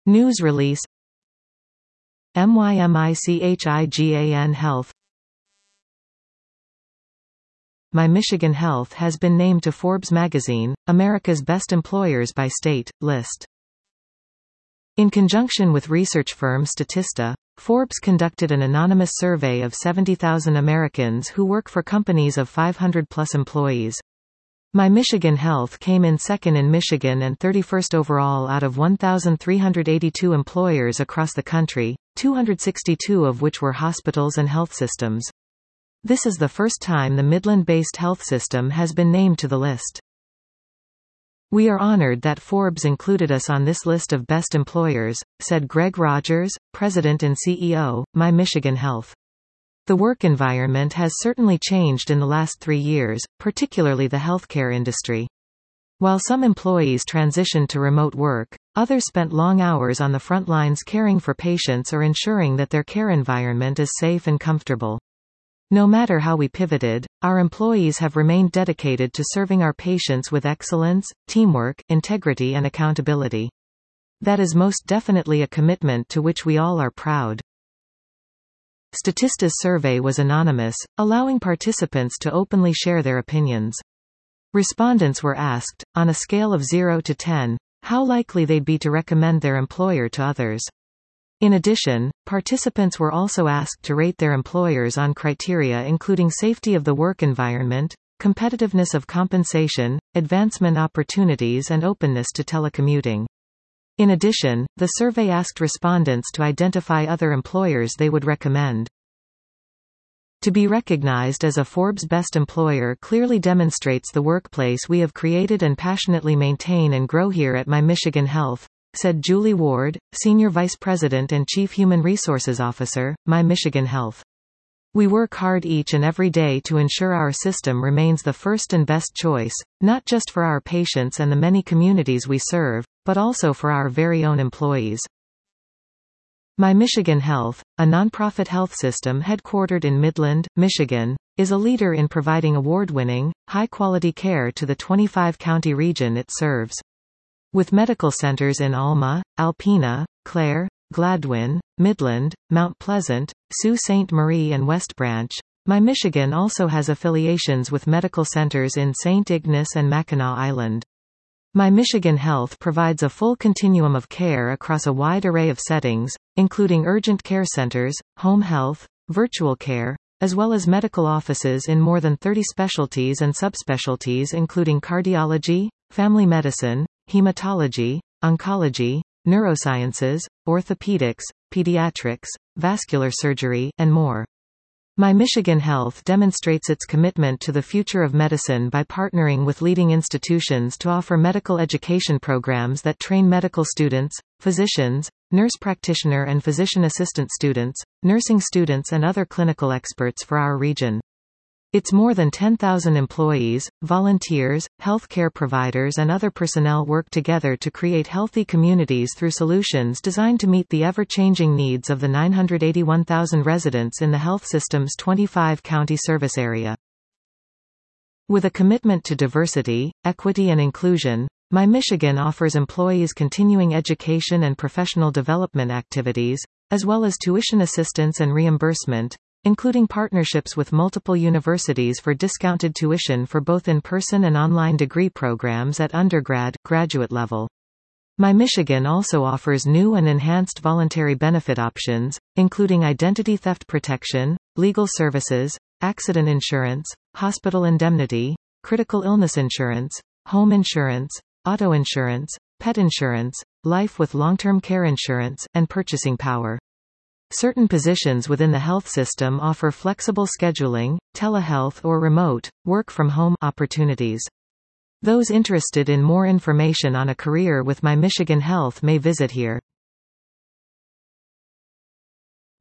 News release. MYMICHIGAN Health. My Michigan Health has been named to Forbes magazine, America's Best Employers by State, list. In conjunction with research firm Statista, Forbes conducted an anonymous survey of 70,000 Americans who work for companies of 500-plus employees. My Michigan Health came in second in Michigan and 31st overall out of 1,382 employers across the country, 262 of which were hospitals and health systems. This is the first time the Midland-based health system has been named to the list. "We are honored that Forbes included us on this list of best employers," said Greg Rogers, President and CEO, My Michigan Health. "The work environment has certainly changed in the last 3 years, particularly the healthcare industry. While some employees transitioned to remote work, others spent long hours on the front lines caring for patients or ensuring that their care environment is safe and comfortable. No matter how we pivoted, our employees have remained dedicated to serving our patients with excellence, teamwork, integrity and accountability. That is most definitely a commitment to which we all are proud." Statista's survey was anonymous, allowing participants to openly share their opinions. Respondents were asked, on a scale of 0 to 10, how likely they'd be to recommend their employer to others. In addition, participants were also asked to rate their employers on criteria including safety of the work environment, competitiveness of compensation, advancement opportunities and openness to telecommuting. In addition, the survey asked respondents to identify other employers they would recommend. To be recognized as a Forbes Best Employer clearly demonstrates the workplace we have created and passionately maintain and grow here at My Michigan Health, said Julie Ward, Senior Vice President and Chief Human Resources Officer, My Michigan Health. "We work hard each and every day to ensure our system remains the first and best choice, not just for our patients and the many communities we serve, but also for our very own employees." My Michigan Health, a nonprofit health system headquartered in Midland, Michigan, is a leader in providing award-winning, high-quality care to the 25-county region it serves. With medical centers in Alma, Alpena, Clare, Gladwin, Midland, Mount Pleasant, Sault Ste. Marie and West Branch, My Michigan also has affiliations with medical centers in St. Ignace and Mackinac Island. My Michigan Health provides a full continuum of care across a wide array of settings, including urgent care centers, home health, virtual care, as well as medical offices in more than 30 specialties and subspecialties including cardiology, family medicine, hematology, oncology, neurosciences, orthopedics, pediatrics, vascular surgery, and more. My Michigan Health demonstrates its commitment to the future of medicine by partnering with leading institutions to offer medical education programs that train medical students, physicians, nurse practitioner and physician assistant students, nursing students and other clinical experts for our region. Its more than 10,000 employees, volunteers, healthcare providers and other personnel work together to create healthy communities through solutions designed to meet the ever-changing needs of the 981,000 residents in the health system's 25-county service area. With a commitment to diversity, equity and inclusion, My Michigan offers employees continuing education and professional development activities, as well as tuition assistance and reimbursement, including partnerships with multiple universities for discounted tuition for both in-person and online degree programs at undergrad, graduate level. My Michigan also offers new and enhanced voluntary benefit options, including identity theft protection, legal services, accident insurance, hospital indemnity, critical illness insurance, home insurance, auto insurance, pet insurance, life with long-term care insurance, and purchasing power. Certain positions within the health system offer flexible scheduling, telehealth or remote, work-from-home opportunities. Those interested in more information on a career with My Michigan Health may visit here.